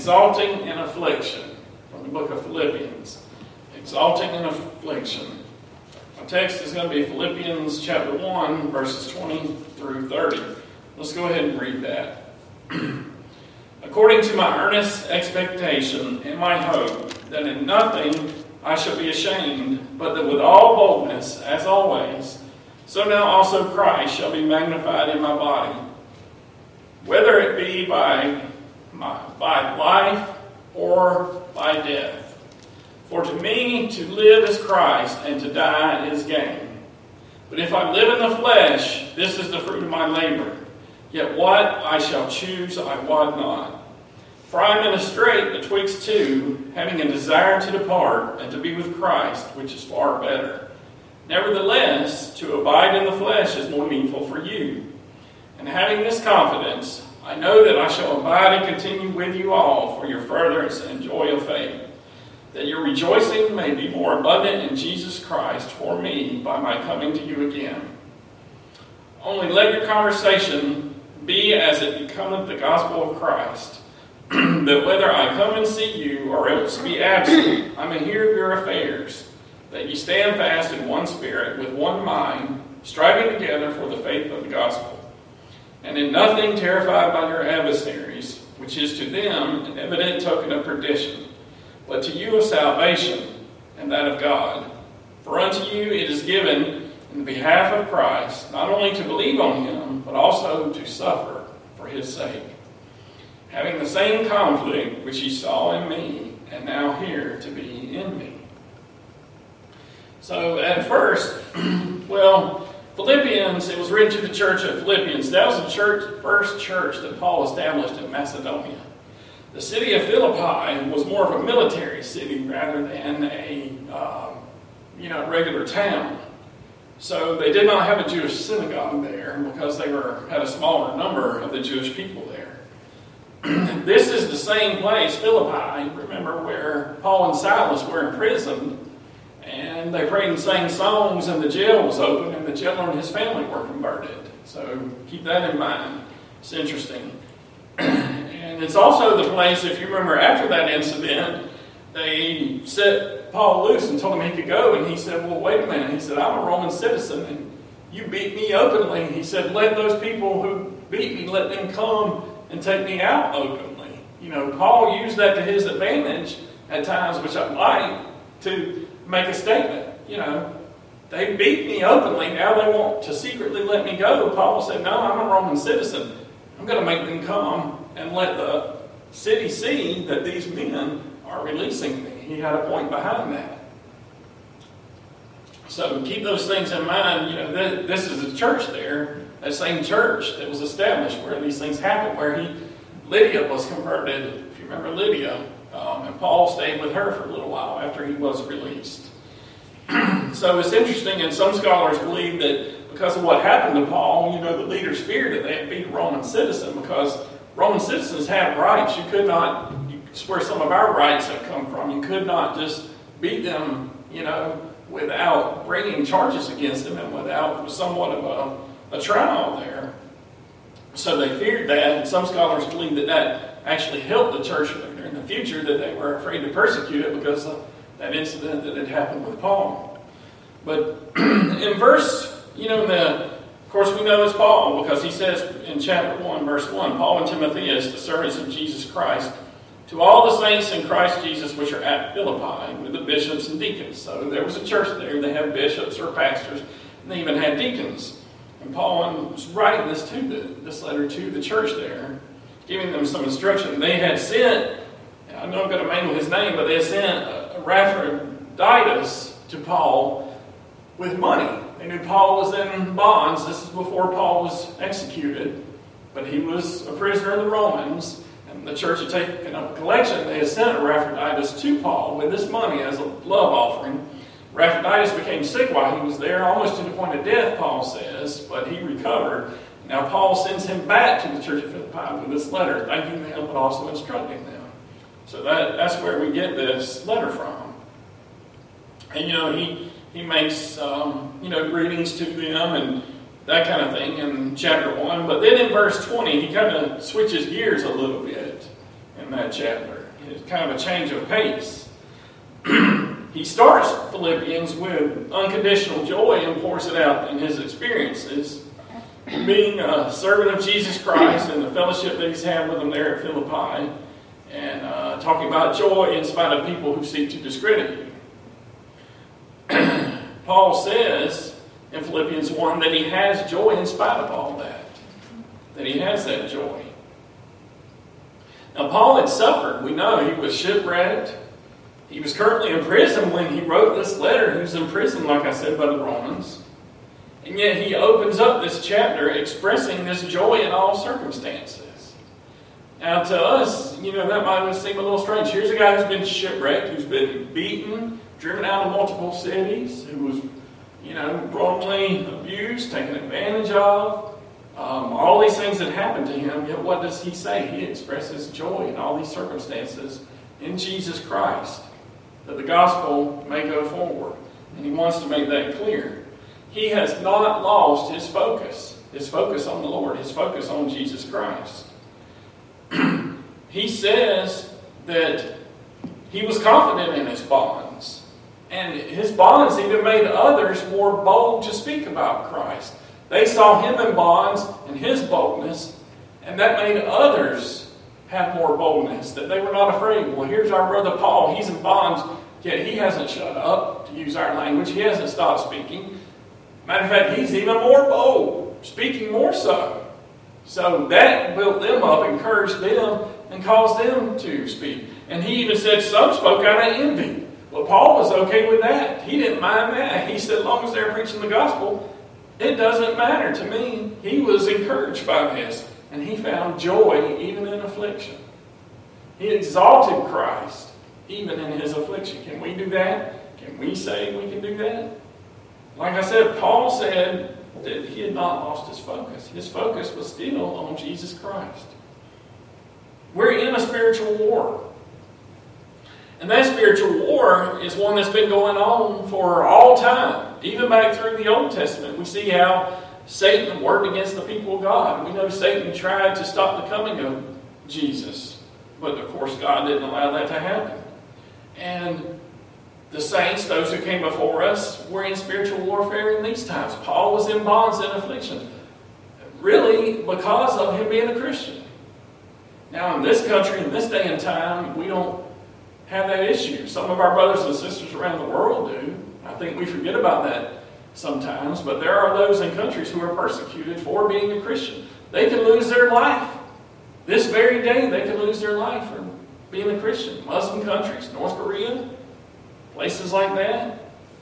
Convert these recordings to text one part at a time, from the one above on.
exalting in affliction, from the book of Philippians. Exalting in affliction. Our text is going to be Philippians chapter 1, verses 20 through 30. Let's go ahead and read that. According to my earnest expectation and my hope, that in nothing I shall be ashamed, but that with all boldness, as always, so now also Christ shall be magnified in my body, whether it be by life or by death. For to me to live is Christ, and to die is gain. But if I live in the flesh, this is the fruit of my labor. Yet what I shall choose I wot not. For I am in a strait betwixt two, having a desire to depart, and to be with Christ, which is far better. Nevertheless, to abide in the flesh is more needful for you. And having this confidence, I know that I shall abide and continue with you all for your furtherance and joy of faith, that your rejoicing may be more abundant in Jesus Christ for me by my coming to you again. Only let your conversation be as it becometh the gospel of Christ, that whether I come and see you or else be absent, I may hear of your affairs, that ye stand fast in one spirit, with one mind, striving together for the faith of the gospel, and in nothing terrified by your adversaries, which is to them an evident token of perdition, but to you of salvation, and that of God. For unto you it is given in the behalf of Christ, not only to believe on him, but also to suffer for his sake, having the same conflict which ye saw in me, and now here to be in me. So at first, Philippians, it was written to the church of Philippians. That was the first church that Paul established in Macedonia. The city of Philippi was more of a military city rather than a regular town. So they did not have a Jewish synagogue there because they had a smaller number of the Jewish people there. This is the same place, Philippi, remember, where Paul and Silas were imprisoned, and they prayed and sang songs, and the jail was open, and the jailer and his family were converted. So keep that in mind. It's interesting. And it's also the place, if you remember, after that incident, they set Paul loose and told him he could go, and he said, well, wait a minute. He said, I'm a Roman citizen, and you beat me openly. He said, let those people who beat me, let them come and take me out openly. Paul used that to his advantage at times, which I like, to make a statement. They beat me openly, now they want to secretly let me go. Paul said, no, I'm a Roman citizen. I'm going to make them come and let the city see that these men are releasing me. He had a point behind that. So keep those things in mind. This is a church there, that same church that was established where these things happened, where Lydia was converted, if you remember Lydia, and Paul stayed with her for a little while after he was released. So it's interesting, and some scholars believe that because of what happened to Paul, the leaders feared that they had beat a Roman citizen, because Roman citizens have rights. It's where some of our rights have come from. You could not just beat them, without bringing charges against them and without somewhat of a trial there. So they feared that, and some scholars believe that actually helped the church leader in the future, that they were afraid to persecute it because of that incident that had happened with Paul. But in verse, of course we know it's Paul, because he says in chapter 1, verse 1, Paul and Timotheus, the servants of Jesus Christ, to all the saints in Christ Jesus which are at Philippi, with the bishops and deacons. So there was a church there. They had bishops or pastors, and they even had deacons. And Paul was writing this letter to the church there, giving them some instruction. They had sent, I know I'm going to mangle his name, but they had sent Epaphroditus to Paul with money. They knew Paul was in bonds. This is before Paul was executed, but he was a prisoner of the Romans. And the church had taken up a collection. They had sent Epaphroditus to Paul with this money as a love offering. Epaphroditus became sick while he was there, almost to the point of death, Paul says, but he recovered. Now Paul sends him back to the church of Philippi with this letter, thanking them, but also instructing them. So that's where we get this letter from. And he makes greetings to them and that kind of thing in chapter 1. But then in verse 20, he kind of switches gears a little bit. And that chapter. It's kind of a change of pace. He starts Philippians with unconditional joy and pours it out in his experiences, being a servant of Jesus Christ and the fellowship that he's had with them there at Philippi, and talking about joy in spite of people who seek to discredit you. Paul says in Philippians 1 that he has joy in spite of all that he has that joy. Now, Paul had suffered. We know he was shipwrecked. He was currently in prison when he wrote this letter. He was in prison, like I said, by the Romans. And yet he opens up this chapter expressing this joy in all circumstances. Now, to us, that might seem a little strange. Here's a guy who's been shipwrecked, who's been beaten, driven out of multiple cities, who was, wrongly abused, taken advantage of. All these things that happened to him, yet what does he say? He expresses joy in all these circumstances in Jesus Christ, that the gospel may go forward. And he wants to make that clear. He has not lost his focus on the Lord, his focus on Jesus Christ. He says that he was confident in his bonds, and his bonds even made others more bold to speak about Christ. They saw him in bonds and his boldness, and that made others have more boldness, that they were not afraid. Well, here's our brother Paul. He's in bonds, yet he hasn't shut up, to use our language. He hasn't stopped speaking. Matter of fact, he's even more bold, speaking more so. So that built them up, encouraged them, and caused them to speak. And he even said some spoke out of envy. Well, Paul was okay with that. He didn't mind that. He said, as long as they're preaching the gospel, it doesn't matter to me. He was encouraged by this, and he found joy even in affliction. He exalted Christ even in his affliction. Can we do that? Can we say we can do that? Like I said, Paul said that he had not lost his focus. His focus was still on Jesus Christ. We're in a spiritual war. And that spiritual war is one that's been going on for all time. Even back through the Old Testament, we see how Satan worked against the people of God. We know Satan tried to stop the coming of Jesus. But of course, God didn't allow that to happen. And the saints, those who came before us, were in spiritual warfare in these times. Paul was in bonds and affliction, really because of him being a Christian. Now, in this country, in this day and time, we don't have that issue. Some of our brothers and sisters around the world do. I think we forget about that sometimes, but there are those in countries who are persecuted for being a Christian. They can lose their life. This very day, they can lose their life for being a Christian. Muslim countries, North Korea, places like that.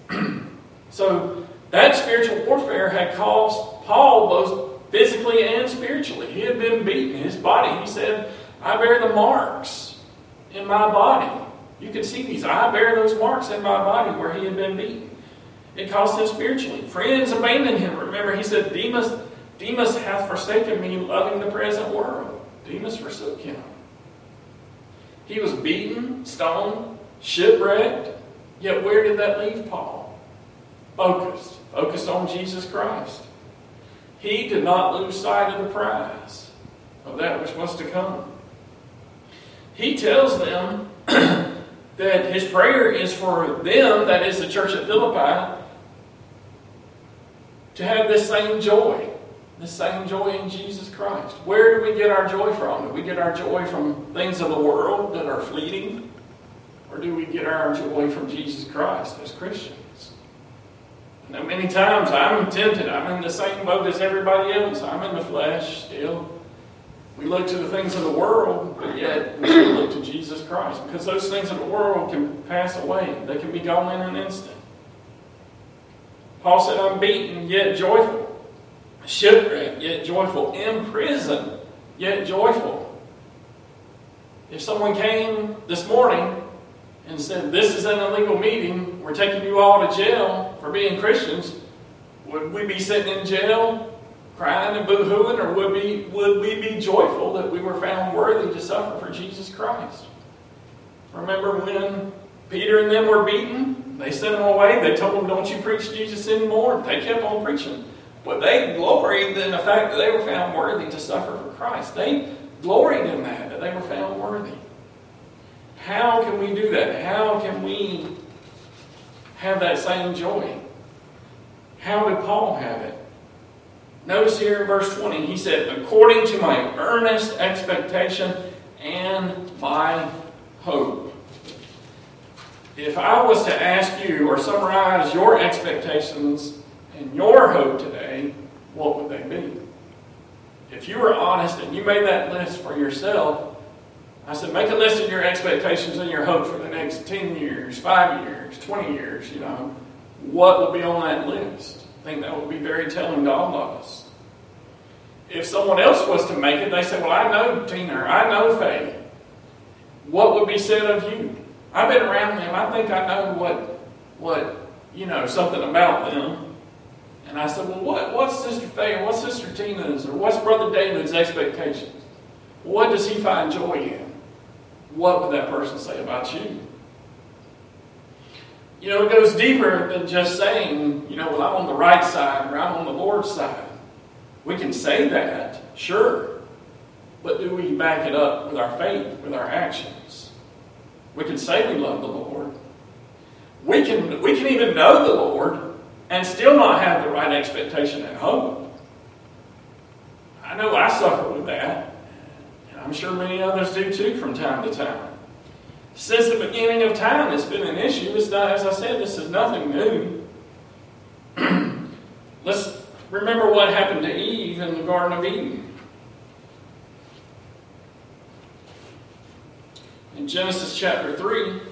So that spiritual warfare had caused Paul both physically and spiritually. He had been beaten. His body, he said, I bear the marks in my body. You can see these. I bear those marks in my body where he had been beaten. It cost him spiritually. Friends abandoned him. Remember, he said, Demas hath forsaken me, loving the present world. Demas forsook him. He was beaten, stoned, shipwrecked. Yet where did that leave Paul? Focused on Jesus Christ. He did not lose sight of the prize of that which was to come. He tells them that his prayer is for them, that is the church at Philippi, to have this same joy in Jesus Christ. Where do we get our joy from? Do we get our joy from things of the world that are fleeting? Or do we get our joy from Jesus Christ as Christians? Now, many times I'm tempted. I'm in the same boat as everybody else. I'm in the flesh still. We look to the things of the world, but yet we should look to Jesus Christ. Because those things of the world can pass away. They can be gone in an instant. Paul said, I'm beaten, yet joyful. Shipwrecked, yet joyful. In prison, yet joyful. If someone came this morning and said, this is an illegal meeting, we're taking you all to jail for being Christians, would we be sitting in jail crying and boo-hooing, or would we be joyful that we were found worthy to suffer for Jesus Christ? Remember when Peter and them were beaten? They sent them away. They told them, don't you preach Jesus anymore. They kept on preaching. But they gloried in the fact that they were found worthy to suffer for Christ. They gloried in that they were found worthy. can we do that? How can we have that same joy? How did Paul have it? Notice here in verse 20, he said, according to my earnest expectation and my hope. If I was to ask you or summarize your expectations and your hope today, what would they be? If you were honest and you made that list for yourself, I said, make a list of your expectations and your hope for the next 10 years, 5 years, 20 years, what would be on that list? I think that would be very telling to all of us. If someone else was to make it, they say, well, I know Tina, or I know Faye. What would be said of you? I've been around them. I think I know what something about them. And I said, well, what's Sister Faye, or what's Sister Tina's, or what's Brother David's expectations? What does he find joy in? What would that person say about you? It goes deeper than just saying, well, I'm on the right side, or I'm on the Lord's side. We can say that, sure. But do we back it up with our faith, with our actions? We can say we love the Lord. We can even know the Lord and still not have the right expectation and hope. I know I suffer with that. And I'm sure many others do too from time to time. Since the beginning of time, it's been an issue. It's not, as I said, this is nothing new. Let's remember what happened to Eve in the Garden of Eden. In Genesis chapter 3,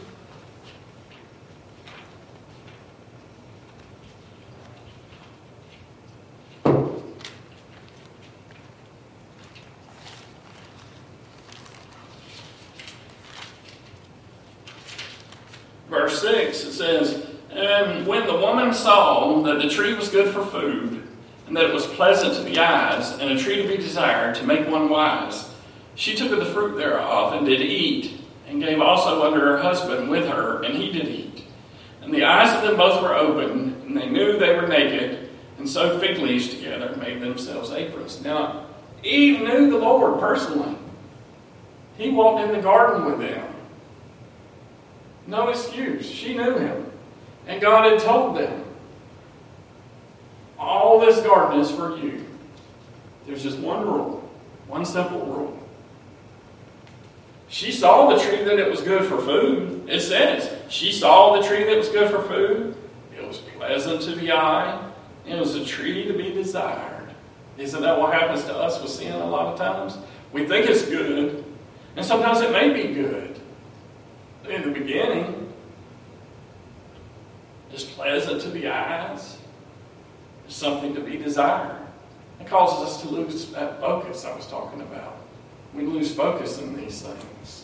verse 6, it says, and when the woman saw that the tree was good for food, and that it was pleasant to the eyes, and a tree to be desired to make one wise, she took of the fruit thereof, and did eat, and gave also unto her husband with her, and he did eat. And the eyes of them both were opened, and they knew they were naked, and sewed fig leaves together, and made themselves aprons. Now, Eve knew the Lord personally. He walked in the garden with them. No excuse. She knew him. And God had told them, all this garden is for you. There's just one rule, one simple rule. She saw the tree that it was good for food. It says, she saw the tree that was good for food. It was pleasant to the eye. It was a tree to be desired. Isn't that what happens to us with sin a lot of times? We think it's good, and sometimes it may be good. In the beginning, it's pleasant to the eyes. It's something to be desired. It causes us to lose that focus I was talking about. We lose focus in these things.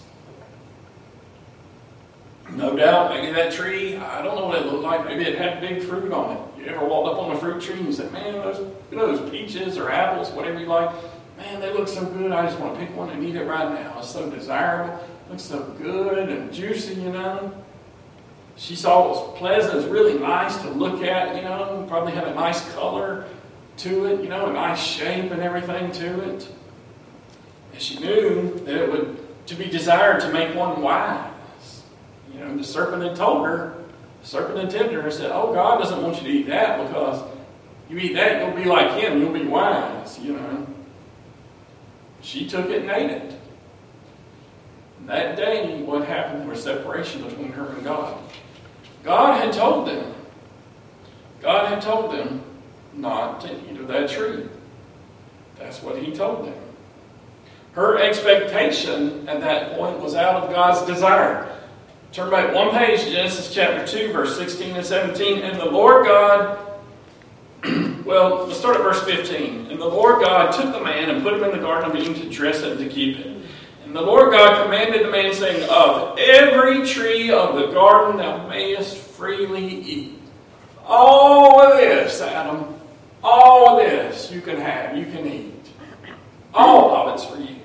No doubt, maybe that tree, I don't know what it looked like. Maybe it had big fruit on it. You ever walked up on a fruit tree and said, man, those peaches or apples, whatever you like, man, they look so good. I just want to pick one and eat it right now. It's so desirable. It looks so good and juicy, She saw it was pleasant. It was really nice to look at, Probably had a nice color to it, a nice shape and everything to it. And she knew that it would to be desired to make one wise. The serpent had told her, the serpent had tempted her and said, oh, God doesn't want you to eat that because you eat that, you'll be like him, you'll be wise, She took it and ate it. That day, what happened? There was separation between her and God. God had told them not to eat of that tree. That's what he told them. Her expectation at that point was out of God's desire. Turn back one page, Genesis chapter 2, verse 16 and 17. And the Lord God, well, let's start at verse 15. And the Lord God took the man and put him in the Garden of Eden to dress it and to keep it. And the Lord God commanded the man, saying, of every tree of the garden thou mayest freely eat. All of this, Adam, all of this you can have, you can eat. All of it's for you.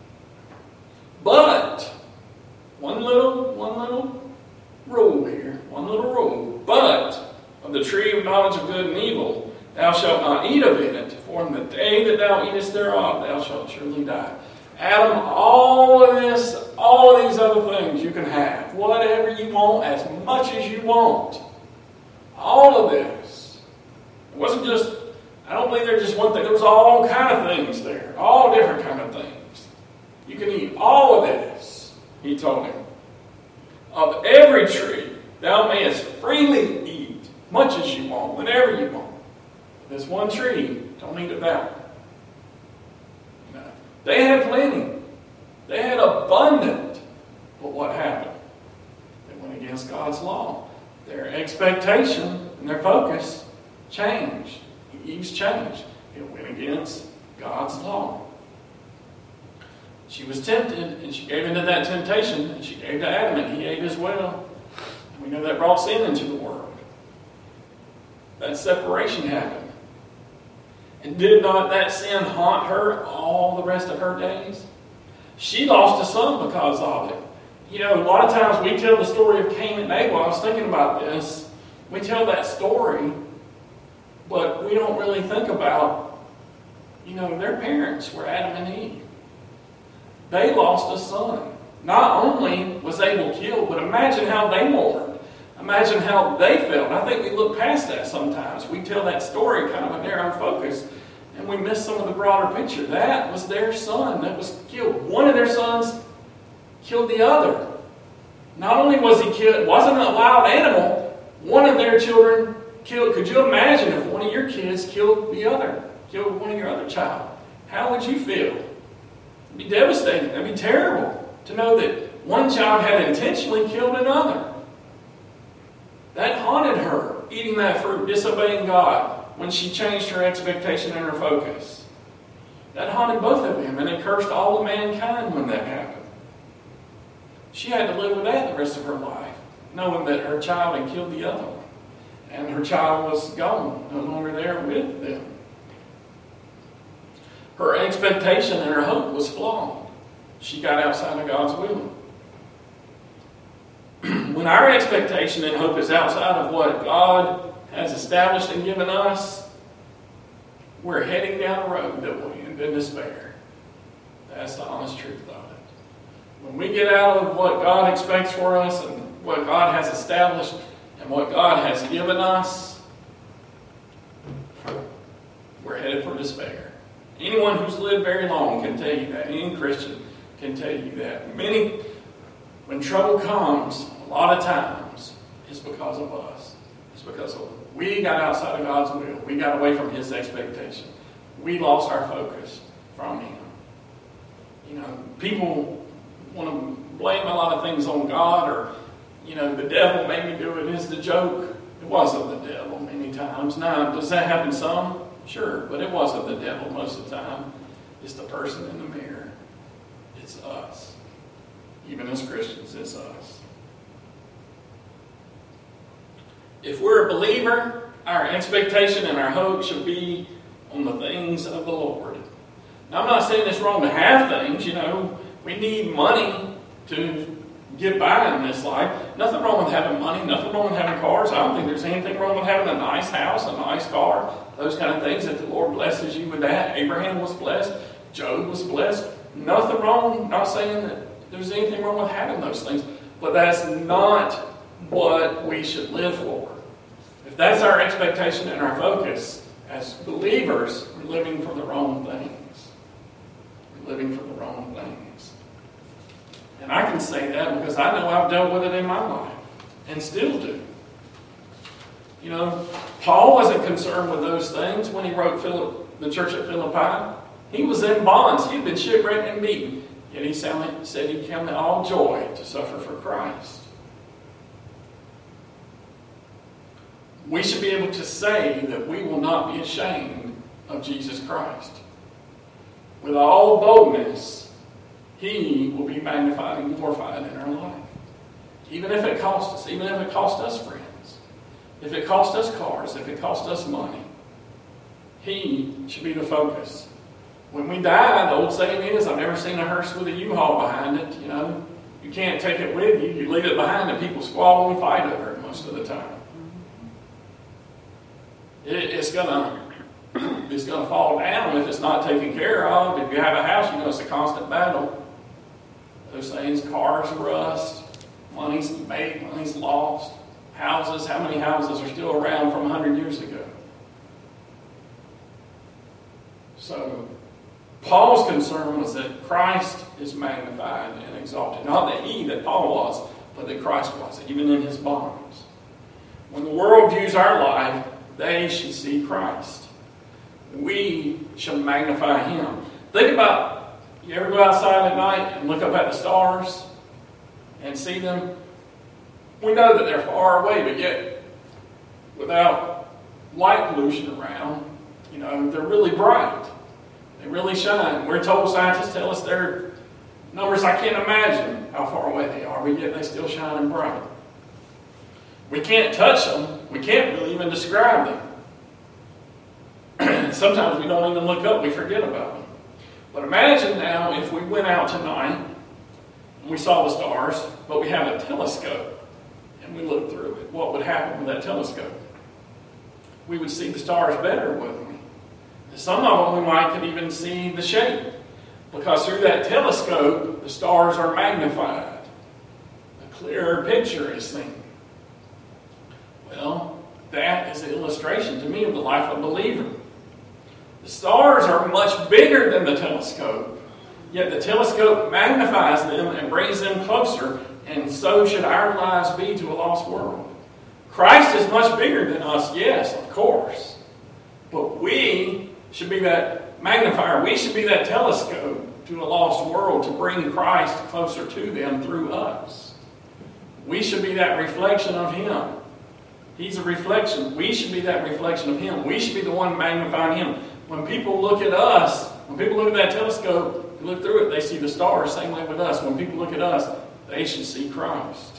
But, one little rule here, one little rule. But, of the tree of knowledge of good and evil, thou shalt not eat of it, for in the day that thou eatest thereof, thou shalt surely die. Adam, all of these other things you can have. Whatever you want, as much as you want. All of this. It wasn't just, I don't believe there's just one thing. There was all kind of things there. All different kind of things. You can eat all of this, he told him. Of every tree thou mayest freely eat, much as you want, whenever you want. This one tree, don't eat of that one. No. They had plenty. They had abundant. But what happened? They went against God's law. Their expectation and their focus changed. Eve's changed. It went against God's law. She was tempted, and she gave into that temptation, and she gave to Adam, and he ate as well. And we know that brought sin into the world. That separation happened. And did not that sin haunt her all the rest of her days? She lost a son because of it. You know, a lot of times we tell the story of Cain and Abel. I was thinking about this. We tell that story, but we don't really think about, you know, their parents were Adam and Eve. They lost a son. Not only was Abel killed, but imagine how they mourned. Imagine how they felt. I think we look past that sometimes. We tell that story kind of a narrow focus, and we miss some of the broader picture. That was their son that was killed. One of their sons killed the other. Not only was he killed, it wasn't a wild animal. One of their children killed. Could you imagine if one of your kids killed one of your other child? How would you feel? It'd be devastating. It'd be terrible to know that one child had intentionally killed another. That haunted her, eating that fruit, disobeying God, when she changed her expectation and her focus. That haunted both of them, and it cursed all of mankind when that happened. She had to live with that the rest of her life, knowing that her child had killed the other one. And her child was gone, no longer there with them. Her expectation and her hope was flawed. She got outside of God's will. When our expectation and hope is outside of what God has established and given us, we're heading down a road that will end in despair. That's the honest truth of it. When we get out of what God expects for us and what God has established and what God has given us, we're headed for despair. Anyone who's lived very long can tell you that. Any Christian can tell you that. When trouble comes, a lot of times, it's because of us. It's because we got outside of God's will. We got away from His expectation. We lost our focus from Him. You know, people want to blame a lot of things on God, or, you know, the devil made me do it is the joke. It wasn't the devil many times. Now, does that happen some? Sure, but it wasn't the devil most of the time. It's the person in the mirror. It's us. Even as Christians, it's us. If we're a believer, our expectation and our hope should be on the things of the Lord. Now, I'm not saying it's wrong to have things. You know, we need money to get by in this life. Nothing wrong with having money. Nothing wrong with having cars. I don't think there's anything wrong with having a nice house, a nice car, those kind of things. If the Lord blesses you with that. Abraham was blessed. Job was blessed. Nothing wrong. Not saying that there's anything wrong with having those things. But that's not what we should live for. If that's our expectation and our focus, as believers, we're living for the wrong things. We're living for the wrong things. And I can say that because I know I've dealt with it in my life and still do. You know, Paul wasn't concerned with those things when he wrote the church at Philippi. He was in bonds. He had been shipwrecked and beaten. Yet he said he counted all joy to suffer for Christ. We should be able to say that we will not be ashamed of Jesus Christ. With all boldness, He will be magnified and glorified in our life. Even if it costs us, even if it costs us friends, if it costs us cars, if it costs us money, He should be the focus. When we die, the old saying is, I've never seen a hearse with a U-Haul behind it. You know, you can't take it with you. You leave it behind and people squabble and fight over it most of the time. It's going to It's going to fall down if it's not taken care of. If you have a house, you know it's a constant battle. Those things, cars rust, money's made, money's lost. Houses, how many houses are still around from 100 years ago? So, Paul's concern was that Christ is magnified and exalted. Not that Paul was, but that Christ was, even in his bonds. When the world views our life, they should see Christ. We should magnify him. Think about, you ever go outside at night and look up at the stars and see them? We know that they're far away, but yet, without light pollution around, they're really bright. They really shine. We're told, scientists tell us they're numbers I can't imagine how far away they are, but yet they still shine and bright. We can't touch them. We can't really even describe them. Sometimes we don't even look up. We forget about them. But imagine now if we went out tonight and we saw the stars, but we have a telescope and we looked through it. What would happen with that telescope? We would see the stars better, wouldn't we? Some of them we might could even see the shape, because through that telescope the stars are magnified. A clearer picture is seen. Well, that is an illustration to me of the life of a believer. The stars are much bigger than the telescope, yet the telescope magnifies them and brings them closer, and so should our lives be to a lost world. Christ is much bigger than us, yes, of course, but we should be that magnifier. We should be that telescope to a lost world to bring Christ closer to them through us. We should be that reflection of him. He's a reflection. We should be that reflection of him. We should be the one magnifying him. When people look at us, when people look at that telescope, they look through it, they see the stars, same way with us. When people look at us, they should see Christ.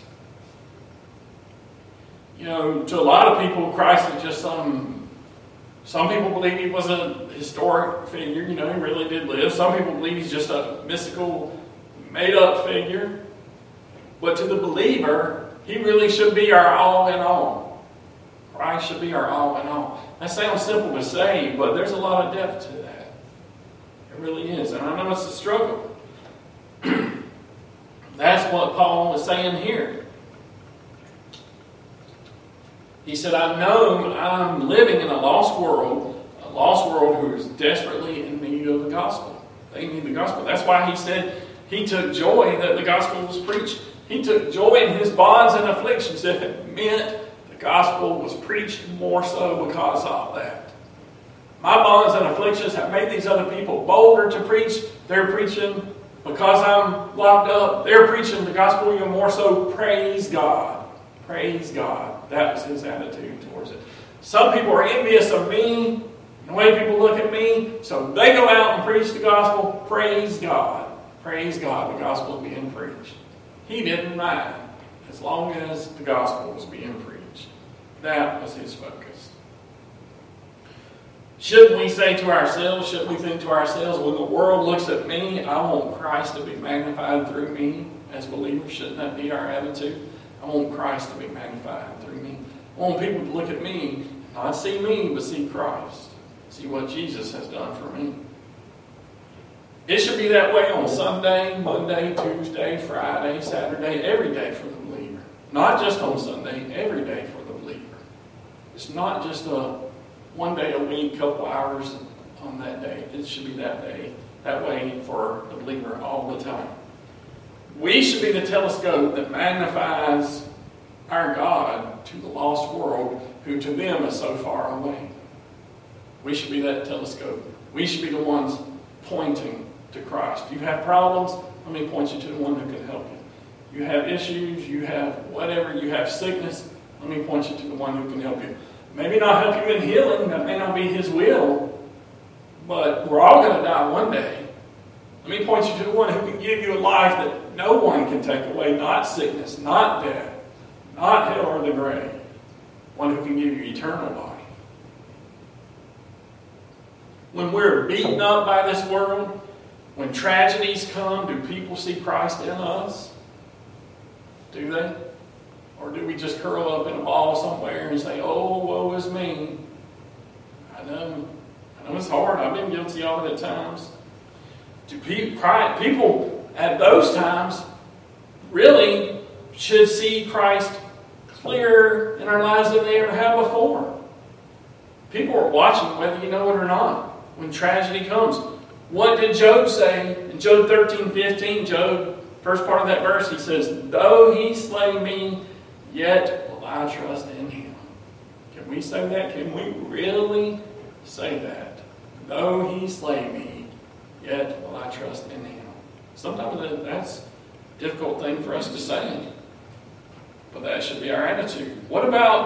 To a lot of people, Christ is just some people believe he was a historic figure, he really did live. Some people believe he's just a mystical, made-up figure. But to the believer, he really should be our all in all. Christ should be our all in all. That sounds simple to say, but there's a lot of depth to that. It really is. And I know it's a struggle. That's what Paul is saying here. He said, I know I'm living in a lost world who is desperately in need of the gospel. They need the gospel. That's why he said he took joy that the gospel was preached. He took joy in his bonds and afflictions if it meant the gospel was preached more so because of that. My bonds and afflictions have made these other people bolder to preach. They're preaching because I'm locked up. They're preaching the gospel even more so. Praise God. Praise God. That was his attitude towards it. Some people are envious of me, the way people look at me, so they go out and preach the gospel. Praise God. Praise God. The gospel is being preached. He didn't mind as long as the gospel was being preached. That was his focus. Shouldn't we say to ourselves, shouldn't we think to ourselves, when the world looks at me, I want Christ to be magnified through me as believers? Shouldn't that be our attitude? I want Christ to be magnified through me. I want people to look at me, not see me, but see Christ. See what Jesus has done for me. It should be that way on Sunday, Monday, Tuesday, Friday, Saturday, every day for the believer. Not just on Sunday, every day for the believer. It's not just a one day a week, couple hours on that day. It should be that day, that way for the believer all the time. We should be the telescope that magnifies our God to the lost world who to them is so far away. We should be that telescope. We should be the ones pointing to Christ. You have problems? Let me point you to the one who can help you. You have issues, you have whatever, you have sickness, let me point you to the one who can help you. Maybe not help you in healing, that may not be his will, but we're all going to die one day. Let me point you to the one who can give you a life that no one can take away, not sickness, not death, not hell or the grave. One who can give you eternal life. When we're beaten up by this world, when tragedies come, do people see Christ in us? Do they? Or do we just curl up in a ball somewhere and say, oh, woe is me? I know. I know it's hard. I've been guilty of it at times. People at those times really should see Christ clearer in our lives than they ever have before. People are watching whether you know it or not when tragedy comes. What did Job say in Job 13:15? Job, first part of that verse, he says, "Though he slay me, yet will I trust in him." Can we say that? Can we really say that? Though he slay me, yet will I trust in him. Sometimes that's a difficult thing for us to say, but that should be our attitude. What about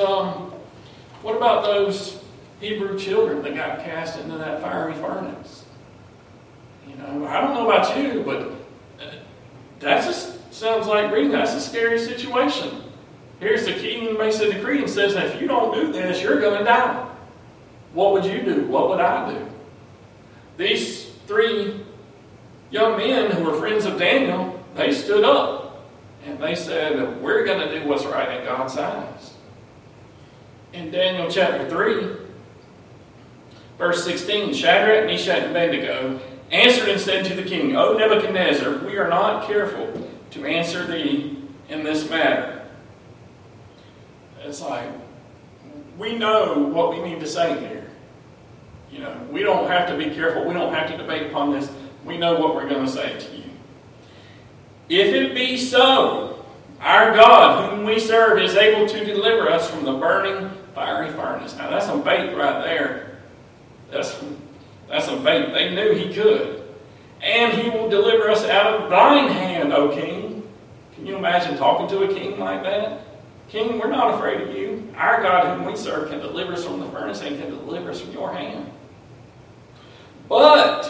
those Hebrew children that got cast into that fiery furnace? I don't know about you, but that just sounds like reading. That's a scary situation. Here's the king makes a decree and says, if you don't do this, you're going to die. What would you do? What would I do? These 3 young men who were friends of Daniel, they stood up and they said, we're going to do what's right in God's eyes. In Daniel chapter 3, verse 16, Shadrach, Meshach, and Abednego answered and said to the king, O Nebuchadnezzar, we are not careful to answer thee in this matter. It's like, we know what we need to say here. We don't have to be careful. We don't have to debate upon this. We know what we're going to say to you. If it be so, our God, whom we serve, is able to deliver us from the burning fiery furnace. Now that's some bait right there. That's some bait. They knew he could. And he will deliver us out of thine hand, O king. Can you imagine talking to a king like that? King, we're not afraid of you. Our God, whom we serve, can deliver us from the furnace and can deliver us from your hand. But,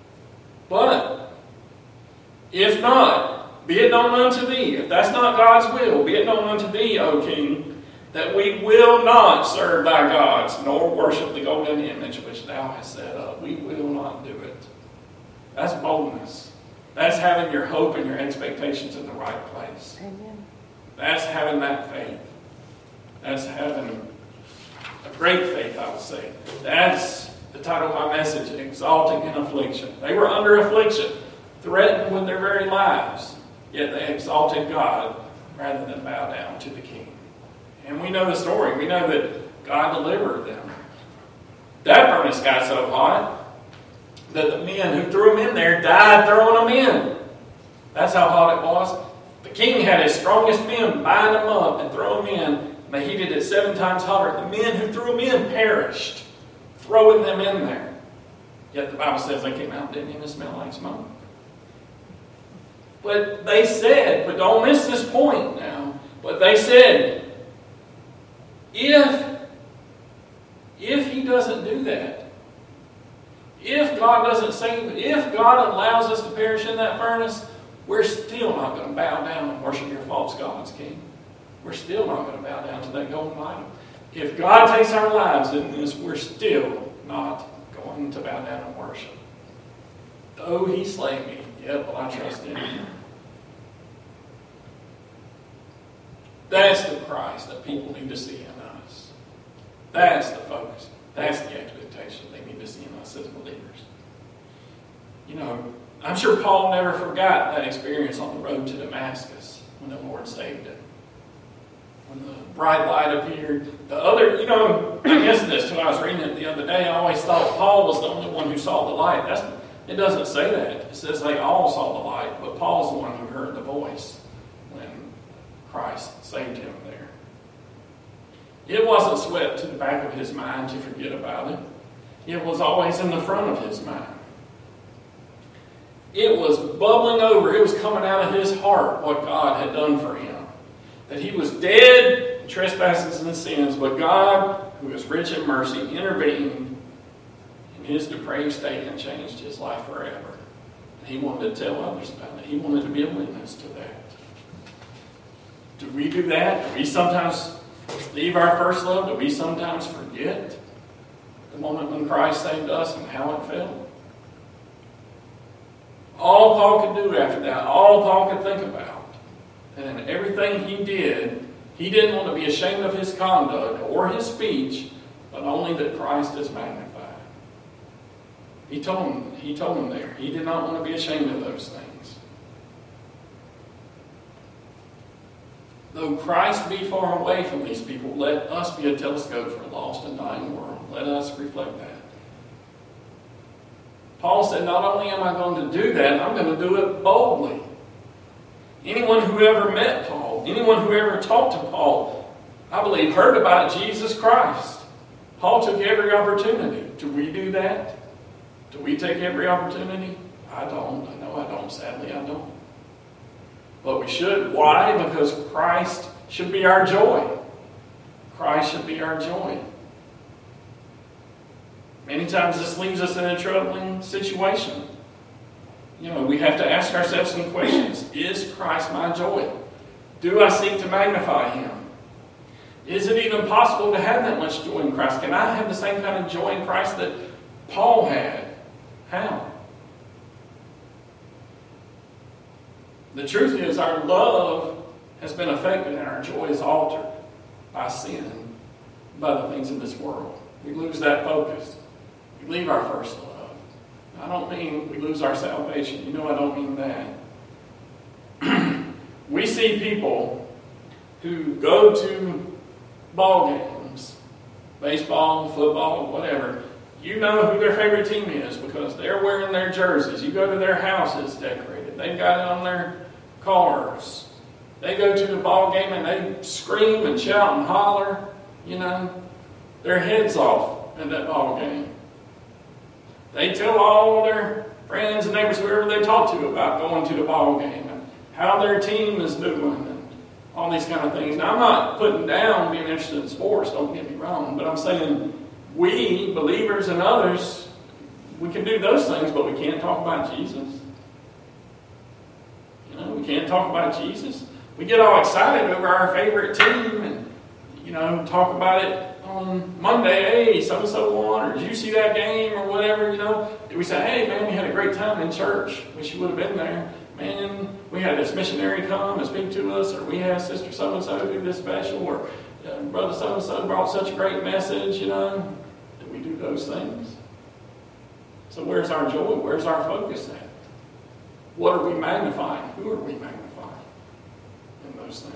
if not, be it known unto thee, if that's not God's will, be it known unto thee, O king, that we will not serve thy gods, nor worship the golden image which thou hast set up. We will not do it. That's boldness. That's having your hope and your expectations in the right place. Amen. That's having that faith. That's having a great faith, I would say. That's the title of my message, Exalting in Affliction. They were under affliction, threatened with their very lives, yet they exalted God rather than bow down to the king. And we know the story. We know that God delivered them. That furnace got so hot that the men who threw them in there died throwing them in. That's how hot it was. The king had his strongest men bind them up and throw them in. And they heated it 7 times hotter. The men who threw them in perished, throwing them in there. Yet the Bible says they came out and didn't even smell like smoke. But they said, but don't miss this point now, but they said, if he doesn't do that, if God doesn't save, if God allows us to perish in that furnace, we're still not going to bow down and worship your false gods, King. We're still not going to bow down to that golden idol. If God takes our lives in this, we're still not going to bow down and worship. Though he slay me, yet will I trust in him. That's the Christ that people need to see in us. That's the focus. That's the expectation they need to see in us as believers. I'm sure Paul never forgot that experience on the road to Damascus when the Lord saved him. When the bright light appeared. I guess this till I was reading it the other day, I always thought Paul was the only one who saw the light. It doesn't say that. It says they all saw the light, but Paul's the one who heard the voice when Christ saved him there. It wasn't swept to the back of his mind to forget about it. It was always in the front of his mind. It was bubbling over. It was coming out of his heart what God had done for him. That he was dead in trespasses and sins, but God, who is rich in mercy, intervened in his depraved state and changed his life forever. And he wanted to tell others about it. He wanted to be a witness to that. Do we do that? Do we sometimes leave our first love? Do we sometimes forget the moment when Christ saved us and how it felt? All Paul could do after that, all Paul could think about, and everything he did, he didn't want to be ashamed of his conduct or his speech, but only that Christ is magnified. He told them there. He did not want to be ashamed of those things. Though Christ be far away from these people, let us be a telescope for a lost and dying world. Let us reflect that. Paul said, not only am I going to do that, I'm going to do it boldly. Anyone who ever met Paul, anyone who ever talked to Paul, I believe, heard about Jesus Christ. Paul took every opportunity. Do we do that? Do we take every opportunity? I don't. I know I don't. Sadly, I don't. But we should. Why? Because Christ should be our joy. Christ should be our joy. Many times this leaves us in a troubling situation. We have to ask ourselves some questions. Is Christ my joy? Do I seek to magnify Him? Is it even possible to have that much joy in Christ? Can I have the same kind of joy in Christ that Paul had? How? The truth is, our love has been affected and our joy is altered by sin, by the things of this world. We lose that focus. We leave our first love. I don't mean we lose our salvation. I don't mean that. We see people who go to ball games, baseball, football, whatever. You know who their favorite team is because they're wearing their jerseys. You go to their houses decorated. They've got it on their cars. They go to the ball game and they scream and shout and holler, their heads off at that ball game. They tell all their friends and neighbors, whoever they talk to, about going to the ball game and how their team is doing and all these kind of things. Now, I'm not putting down being interested in sports, don't get me wrong, but I'm saying we, believers and others, we can do those things, but we can't talk about Jesus. We can't talk about Jesus. We get all excited over our favorite team and, talk about it on Monday. Hey, so-and-so won, or did you see that game, or whatever, We say, hey, man, we had a great time in church. Wish you would have been there. Man, we had this missionary come and speak to us, or we had sister so-and-so do this special, or brother so-and-so brought such a great message, Do we do those things? So where's our joy? Where's our focus at? What are we magnifying? Who are we magnifying in those things?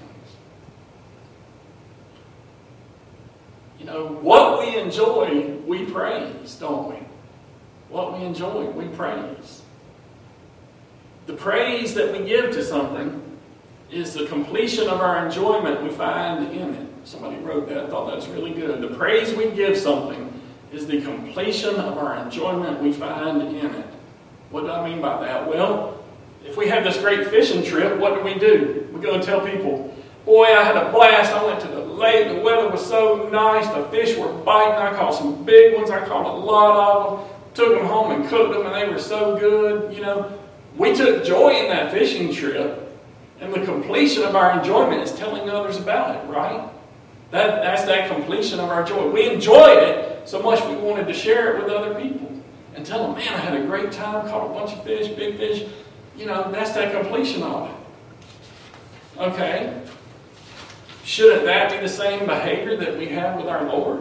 What we enjoy, we praise, don't we? What we enjoy, we praise. The praise that we give to something is the completion of our enjoyment we find in it. Somebody wrote that. I thought that was really good. The praise we give something is the completion of our enjoyment we find in it. What do I mean by that? Well, if we have this great fishing trip, what do? We go and tell people, boy, I had a blast. I went to the lake. The weather was so nice. The fish were biting. I caught some big ones. I caught a lot of them. Took them home and cooked them, and they were so good. We took joy in that fishing trip, and the completion of our enjoyment is telling others about it, right? That's that completion of our joy. We enjoyed it so much we wanted to share it with other people and tell them, man, I had a great time, caught a bunch of fish, big fish. That's that completion of it. Okay. Shouldn't that be the same behavior that we have with our Lord?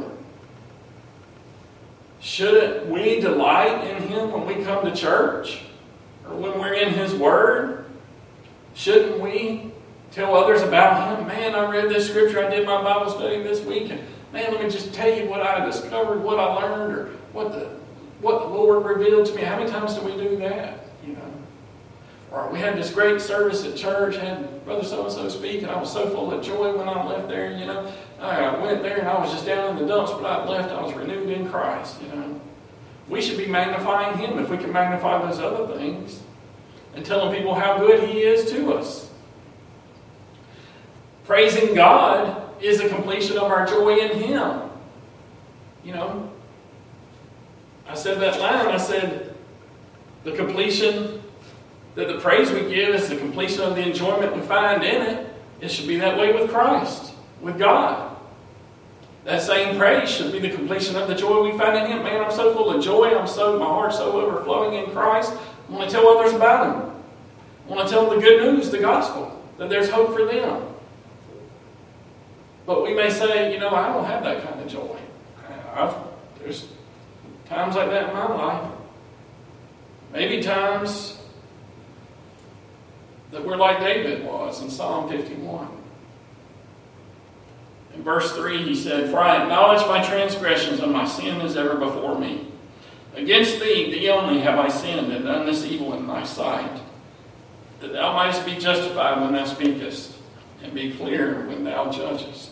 Shouldn't we delight in Him when we come to church? Or when we're in His Word? Shouldn't we tell others about Him? Man, I read this scripture, I did my Bible study this week, and man, let me just tell you what I discovered, what I learned, or what the Lord revealed to me. How many times do we do that? Or we had this great service at church, had Brother so-and-so speak, and I was so full of joy when I left there, I went there and I was just down in the dumps, but I left, I was renewed in Christ, We should be magnifying Him if we can magnify those other things and telling people how good He is to us. Praising God is a completion of our joy in Him. I said that line, I said, the completion, that the praise we give is the completion of the enjoyment we find in it. It should be that way with Christ, with God. That same praise should be the completion of the joy we find in Him. Man, I'm so full of joy. My heart's so overflowing in Christ. I want to tell others about Him. I want to tell them the good news, the gospel, that there's hope for them. But we may say, I don't have that kind of joy. There's times like that in my life. Maybe times that we're like David was in Psalm 51. In verse 3 he said, "For I acknowledge my transgressions, and my sin is ever before me. Against thee, thee only, have I sinned, and done this evil in thy sight, that thou mightest be justified when thou speakest, and be clear when thou judgest.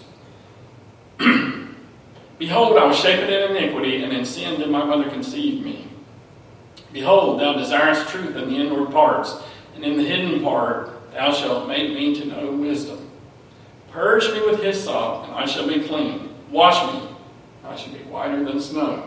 Behold, I was shapen in iniquity, and in sin did my mother conceive me. Behold, thou desirest truth in the inward parts, and in the hidden part thou shalt make me to know wisdom. Purge me with hyssop, and I shall be clean. Wash me, and I shall be whiter than snow.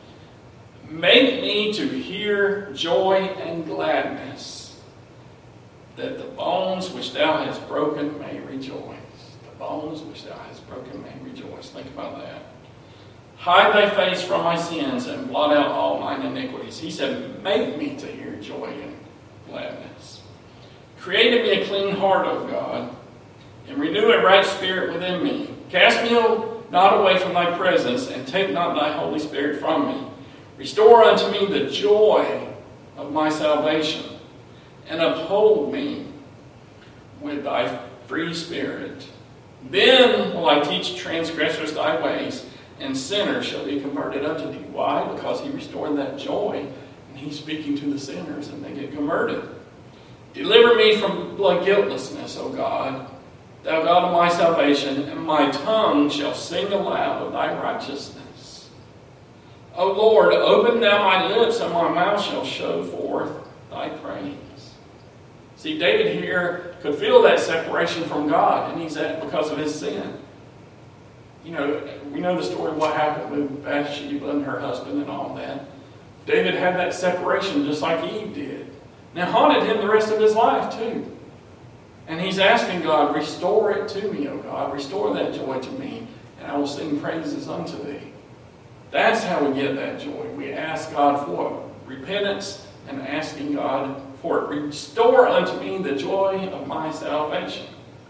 Make me to hear joy and gladness, that the bones which thou hast broken may rejoice." The bones which thou hast broken may rejoice. Think about that. "Hide thy face from my sins, and blot out all mine iniquities." He said, make me to hear joy and gladness. "Create in me a clean heart, O God, and renew a right spirit within me. Cast me not away from thy presence, and take not thy Holy Spirit from me. Restore unto me the joy of my salvation, and uphold me with thy free spirit. Then will I teach transgressors thy ways, and sinners shall be converted unto thee." Why? Because he restored that joy, and he's speaking to the sinners, and they get converted. "Deliver me from blood guiltlessness, O God, thou God of my salvation, and my tongue shall sing aloud of thy righteousness. O Lord, open thou my lips, and my mouth shall show forth thy praise." See, David here could feel that separation from God, and he's at because of his sin. You know, we know the story of what happened with Bathsheba and her husband and all that. David had that separation just like Eve did. And it haunted him the rest of his life too. And he's asking God, "Restore it to me, O God. Restore that joy to me, and I will sing praises unto thee." That's how we get that joy. We ask God for it. Repentance and asking God for it. "Restore unto me the joy of my salvation."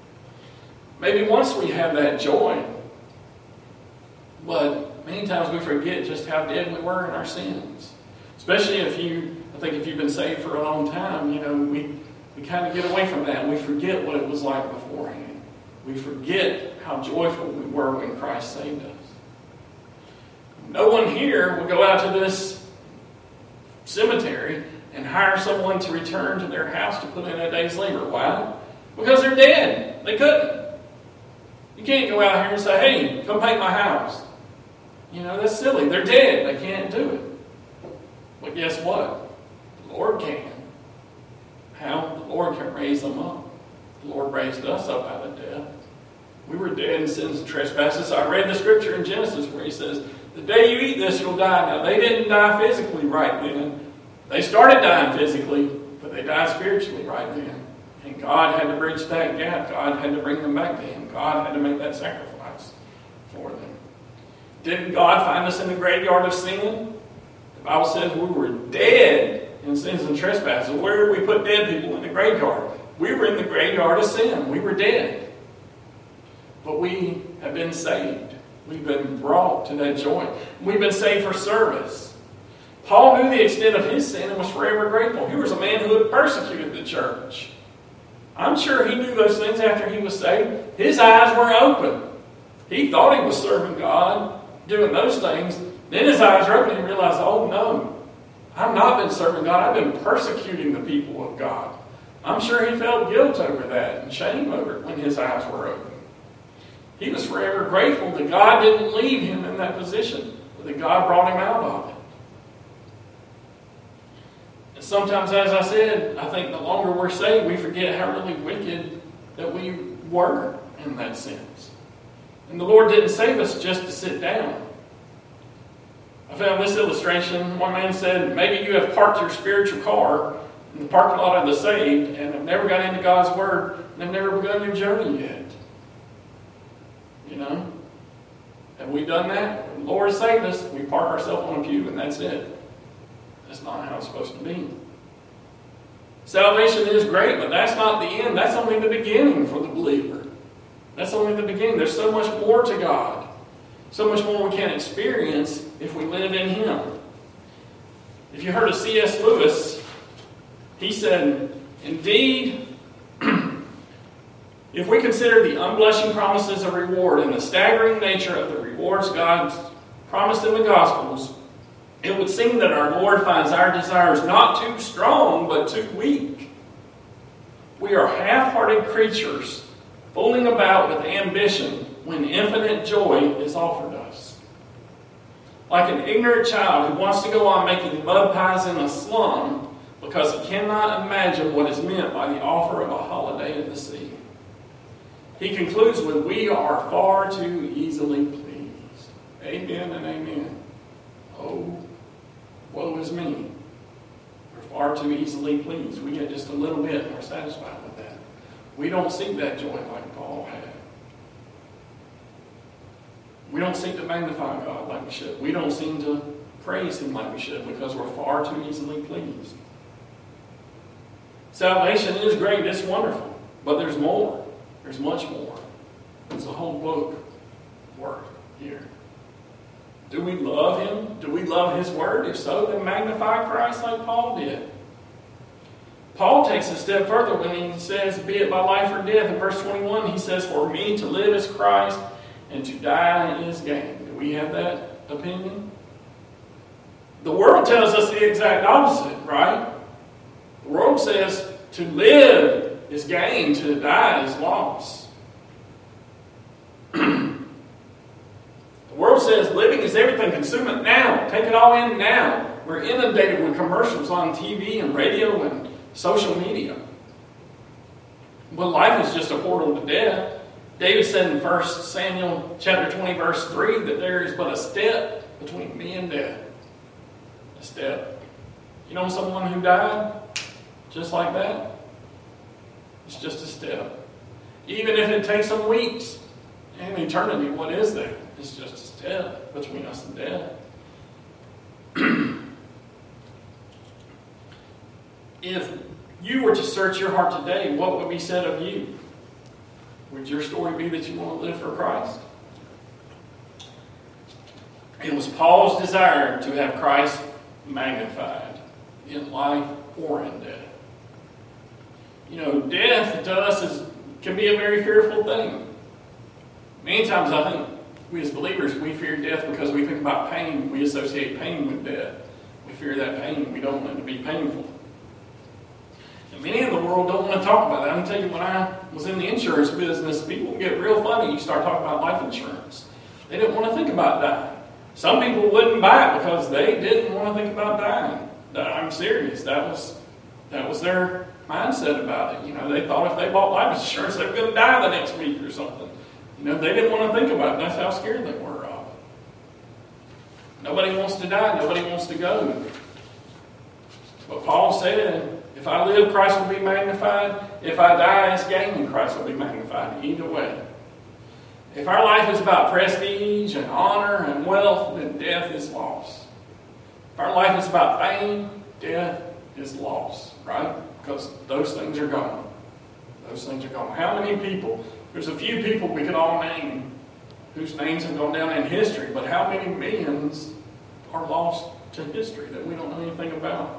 Maybe once we have that joy, but many times we forget just how dead we were in our sins. Especially I think if you've been saved for a long time, we kind of get away from that and we forget what it was like beforehand. We forget how joyful we were when Christ saved us. No one here would go out to this cemetery and hire someone to return to their house to put in a day's labor. Why? Because they're dead. They couldn't. You can't go out here and say, "Hey, come paint my house." That's silly. They're dead. They can't do it. But guess what? The Lord can. How? The Lord can raise them up. The Lord raised us up out of death. We were dead in sins and trespasses. I read the scripture in Genesis where he says, "The day you eat this, you'll die." Now, they didn't die physically right then. They started dying physically, but they died spiritually right then. And God had to bridge that gap. God had to bring them back to him. God had to make that sacrifice for them. Didn't God find us in the graveyard of sin? The Bible says we were dead in sins and trespasses. Where did we put dead people? In the graveyard. We were in the graveyard of sin. We were dead. But we have been saved. We've been brought to that joy. We've been saved for service. Paul knew the extent of his sin and was forever grateful. He was a man who had persecuted the church. I'm sure he knew those things after he was saved. His eyes were open. He thought he was serving God, doing those things. Then his eyes were open and he realized, oh no, I've not been serving God. I've been persecuting the people of God. I'm sure he felt guilt over that and shame over it when his eyes were open. He was forever grateful that God didn't leave him in that position, but that God brought him out of it. And sometimes, as I said, I think the longer we're saved, we forget how really wicked that we were in that sense. And the Lord didn't save us just to sit down. I found this illustration. One man said, maybe you have parked your spiritual car in the parking lot of the saved and have never got into God's Word and have never begun your journey yet. You know? Have we done that? When the Lord saved us, we park ourselves on a pew and that's it. That's not how it's supposed to be. Salvation is great, but that's not the end. That's only the beginning for the believer. That's only the beginning. There's so much more to God. So much more we can experience if we live in Him. If you heard of C.S. Lewis, He said, indeed, if we consider the unblushing promises of reward and the staggering nature of the rewards God promised in the Gospels, it would seem that our Lord finds our desires not too strong, but too weak. We are half-hearted creatures, fooling about with ambition when infinite joy is offered us. Like an ignorant child who wants to go on making mud pies in a slum because he cannot imagine what is meant by the offer of a holiday at the sea. He concludes with, we are far too easily pleased. Amen and amen. Oh, woe is me. We're far too easily pleased. We get just a little bit and we're satisfied with that. We don't seek that joy like Paul had. We don't seek to magnify God like we should. We don't seem to praise Him like we should because we're far too easily pleased. Salvation is great, it's wonderful, but there's more. There's much more. There's a whole book work here. Do we love Him? Do we love His Word? If so, then magnify Christ like Paul did. Paul takes a step further when he says, be it by life or death. In verse 21, he says, for me to live is Christ, and to die is gain. Do we have that opinion? The world tells us the exact opposite, right? The world says to live is gain, to die is loss. The world says living is everything, consume it now, take it all in now. We're inundated with commercials on TV and radio and social media. But life is just a portal to death. David said in 1 Samuel chapter 20, verse 3, that there is but a step between me and death. A step. You know someone who died just like that? It's just a step. Even if it takes some weeks and eternity, what is there? It's just a step between us and death. If you were to search your heart today, what would be said of you? Would your story be that you want to live for Christ? It was Paul's desire to have Christ magnified in life or in death. You know, death to us can be a very fearful thing. Many times I think we as believers, we fear death because we think about pain. We associate pain with death. We fear that pain. We don't want it to be painful. And many in the world don't want to talk about that. I'm telling you, when I was in the insurance business, people get real funny. You start talking about life insurance. They didn't want to think about dying. Some people wouldn't buy it because they didn't want to think about dying. I'm serious. That was their mindset about it. You know, they thought if they bought life insurance, they were going to die the next week or something. You know, they didn't want to think about it. That's how scared they were of it. Nobody wants to die. Nobody wants to go. But Paul said, if I live, Christ will be magnified. If I die, it's gain, and Christ will be magnified. Either way. If our life is about prestige and honor and wealth, then death is loss. If our life is about fame, death is loss, right? Because those things are gone. Those things are gone. How many people, there's a few people we could all name whose names have gone down in history, but how many millions are lost to history that we don't know anything about?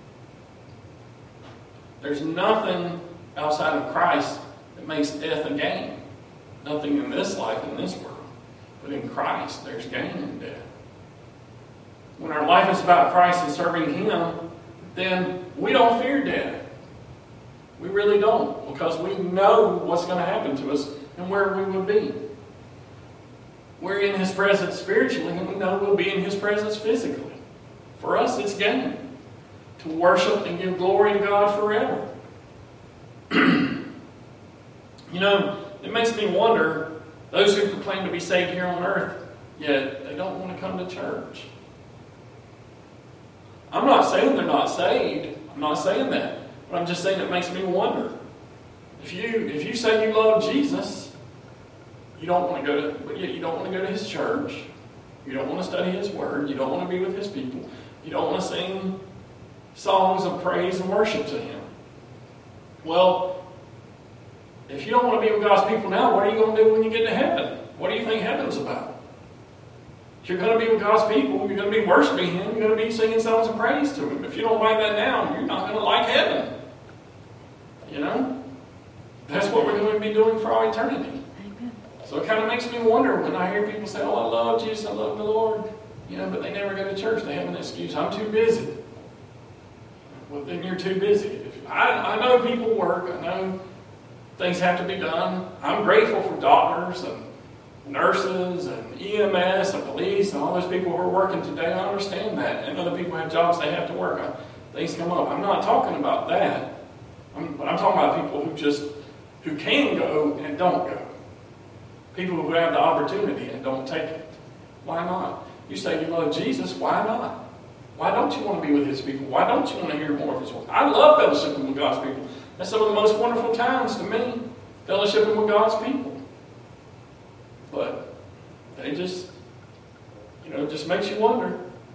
There's nothing outside of Christ that makes death a gain. Nothing in this life, in this world. But in Christ, there's gain in death. When our life is about Christ and serving Him, then we don't fear death. We really don't, because we know what's going to happen to us and where we will be. We're in His presence spiritually, and we know we'll be in His presence physically. For us, it's gain. To worship and give glory to God forever. You know, it makes me wonder, those who proclaim to be saved here on earth, yet they don't want to come to church. I'm not saying they're not saved. I'm not saying that. But I'm just saying it makes me wonder. If you say you love Jesus, you don't want to go to, but yet you don't want to go to His church. You don't want to study His Word. You don't want to be with His people. You don't want to sing songs of praise and worship to Him. Well, if you don't want to be with God's people now, what are you going to do when you get to heaven? What do you think heaven's about? You're going to be with God's people. You're going to be worshiping Him. You're going to be singing songs of praise to Him. If you don't like that now, you're not going to like heaven. You know? That's what we're going to be doing for all eternity. Amen. So it kind of makes me wonder when I hear people say, oh, I love Jesus, I love the Lord. You know, but they never go to church. They have an excuse. I'm too busy. Well, then you're too busy. I know people work. I know things have to be done. I'm grateful for doctors and nurses and EMS and police and all those people who are working today. I understand that. And other people have jobs they have to work on. Things come up. I'm not talking about that. But I'm talking about people who can go and don't go. People who have the opportunity and don't take it. Why not? You say you love Jesus. Why not? Why don't you want to be with His people? Why don't you want to hear more of His voice? I love fellowshipping with God's people. That's some of the most wonderful times to me, fellowshipping with God's people. But they just makes you wonder.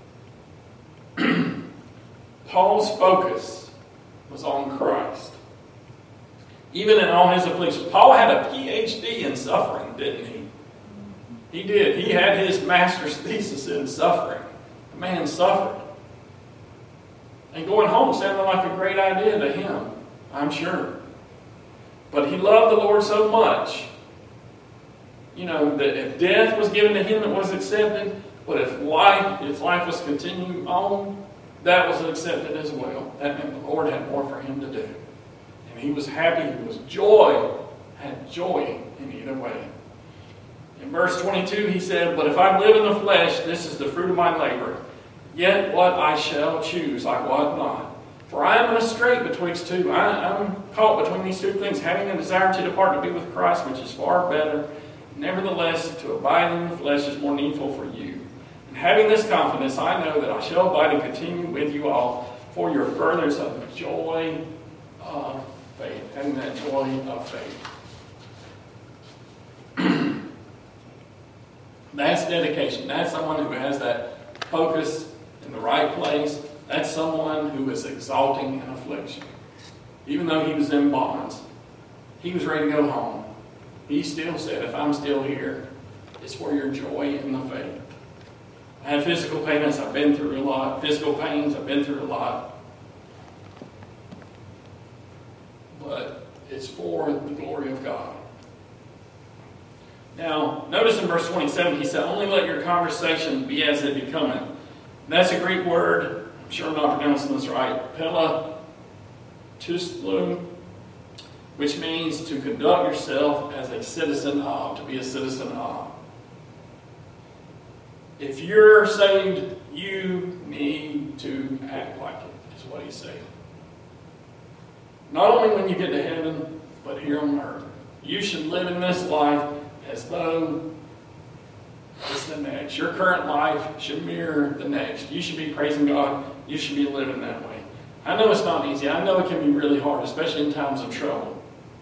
Paul's focus was on Christ. Even in all his afflictions. Paul had a PhD in suffering, didn't he? He did. He had his master's thesis in suffering. The man suffered. And going home sounded like a great idea to him, I'm sure. But he loved the Lord so much, that if death was given to him, it was accepted. But if his life was continuing on, that was accepted as well. That meant the Lord had more for him to do. And he was happy. He was had joy in either way. In verse 22, he said, but if I live in the flesh, this is the fruit of my labor. Yet what I shall choose, I wot not. For I am in a strait betwixt two. I'm caught between these two things, having a desire to depart to be with Christ, which is far better. Nevertheless, to abide in the flesh is more needful for you. And having this confidence, I know that I shall abide and continue with you all for your furtherance of the joy of faith. Having that joy of faith. That's dedication. That's someone who has that focus in the right place. That's someone who is exalting in affliction. Even though he was in bonds, he was ready to go home. He still said, if I'm still here, it's for your joy in the faith. I have physical pains. I've been through a lot. Physical pains. I've been through a lot. But it's for the glory of God. Now, notice in verse 27, he said, only let your conversation be as it becometh. That's a Greek word, I'm sure I'm not pronouncing this right, pelatouslou, which means to conduct yourself as a citizen of, to be a citizen of. If you're saved, you need to act like it, is what he's saying. Not only when you get to heaven, but here on earth. You should live in this life as though it's the next. Your current life should mirror the next. You should be praising God. You should be living that way. I know it's not easy. I know it can be really hard, especially in times of trouble.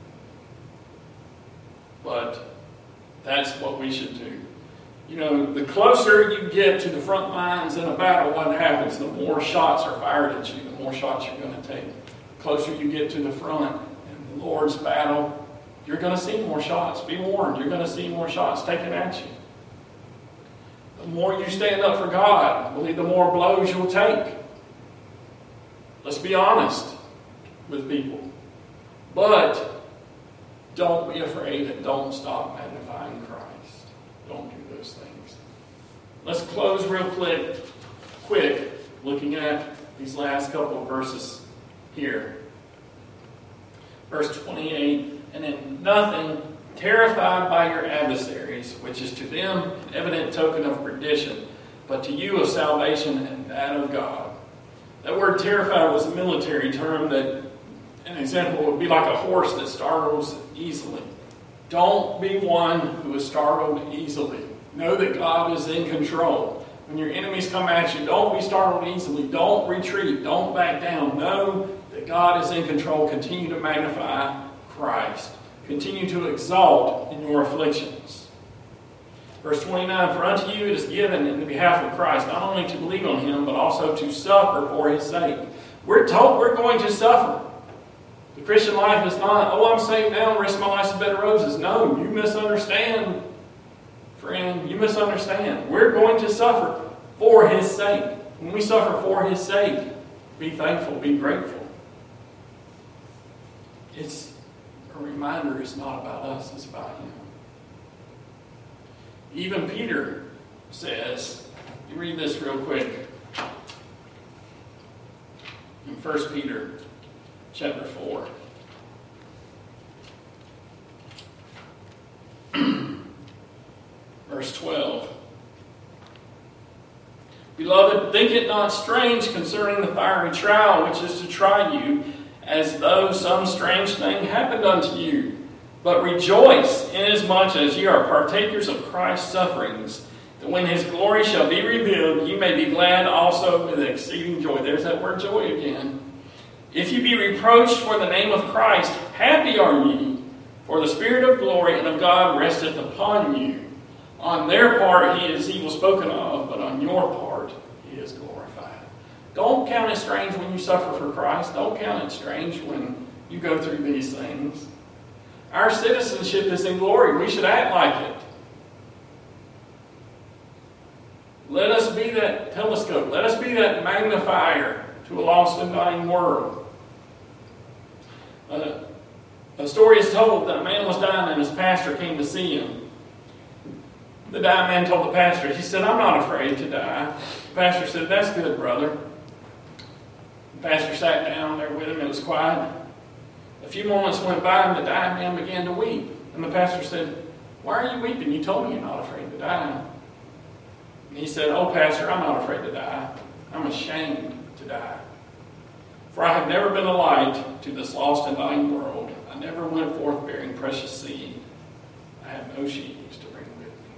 But that's what we should do. The closer you get to the front lines in a battle, what happens? The more shots are fired at you, the more shots you're going to take. The closer you get to the front in the Lord's battle, you're going to see more shots. Be warned. You're going to see more shots taken at you. The more you stand up for God, I believe the more blows you'll take. Let's be honest with people. But don't be afraid and don't stop magnifying Christ. Don't do those things. Let's close real quick looking at these last couple of verses here. Verse 28. And in nothing, terrified by your adversaries, which is to them an evident token of perdition, but to you of salvation and that of God. That word terrified was a military term that, an example would be like a horse that startles easily. Don't be one who is startled easily. Know that God is in control. When your enemies come at you, don't be startled easily. Don't retreat. Don't back down. Know that God is in control. Continue to magnify Christ. Continue to exalt in your afflictions. Verse 29, for unto you it is given in the behalf of Christ, not only to believe on him, but also to suffer for his sake. We're told we're going to suffer. The Christian life is not, I'm saved now, the rest of my life's a bed of roses. No, you misunderstand Friend, you misunderstand. We're going to suffer for His sake. When we suffer for His sake, be thankful, be grateful. It's a reminder it's not about us, it's about Him. Even Peter says, you read this real quick. In 1 Peter chapter 4. Verse 12. Beloved, think it not strange concerning the fiery trial which is to try you, as though some strange thing happened unto you. But rejoice, inasmuch as ye are partakers of Christ's sufferings, that when His glory shall be revealed, ye may be glad also with exceeding joy. There's that word joy again. If ye be reproached for the name of Christ, happy are ye, for the Spirit of glory and of God resteth upon you. On their part He is evil spoken of, but on your part He is glorified. Don't count it strange when you suffer for Christ. Don't count it strange when you go through these things. Our citizenship is in glory. We should act like it. Let us be that telescope. Let us be that magnifier to a lost and dying world. A story is told that a man was dying and his pastor came to see him. The dying man told the pastor, he said, I'm not afraid to die. The pastor said, that's good, brother. The pastor sat down there with him. It was quiet. A few moments went by and the dying man began to weep. And the pastor said, why are you weeping? You told me you're not afraid to die. And he said, oh, pastor, I'm not afraid to die. I'm ashamed to die. For I have never been a light to this lost and dying world. I never went forth bearing precious seed. I have no sheaves to bring with me.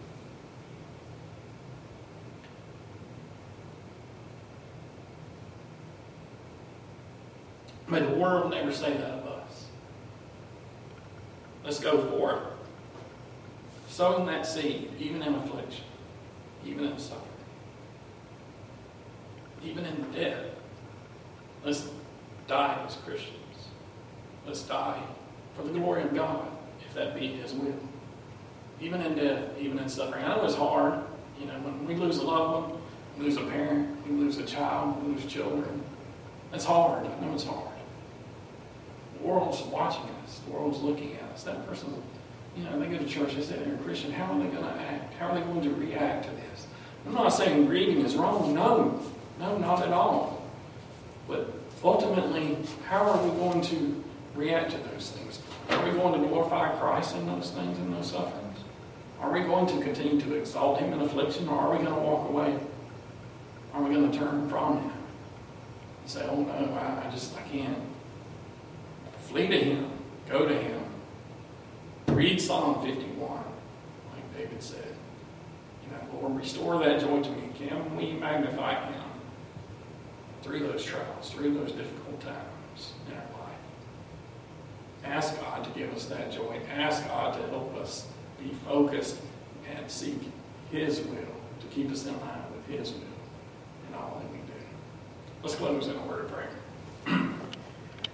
May the world never say that of us. Let's go for it. Sowing that seed, even in affliction, even in suffering, even in death. Let's die as Christians. Let's die for the glory of God, if that be His will. Even in death, even in suffering. I know it's hard. You know, when we lose a loved one, we lose a parent, we lose a child, we lose children. It's hard. I know it's hard. The world's watching us. The world's looking at us. That person, you know, they go to church, they say they're a Christian. How are they going to act? How are they going to react to this? I'm not saying grieving is wrong. No, not at all. But ultimately, how are we going to react to those things? Are we going to glorify Christ in those things, in those sufferings? Are we going to continue to exalt Him in affliction, or are we going to walk away? Are we going to turn from Him and say, oh no, I can't. Flee to Him. Go to Him. Read Psalm 51, like David said. You know, Lord, restore that joy to me. Can we magnify Him through those trials, through those difficult times in our life? Ask God to give us that joy. Ask God to help us be focused and seek His will, to keep us in line with His will in all that we do. Let's close in a word of prayer.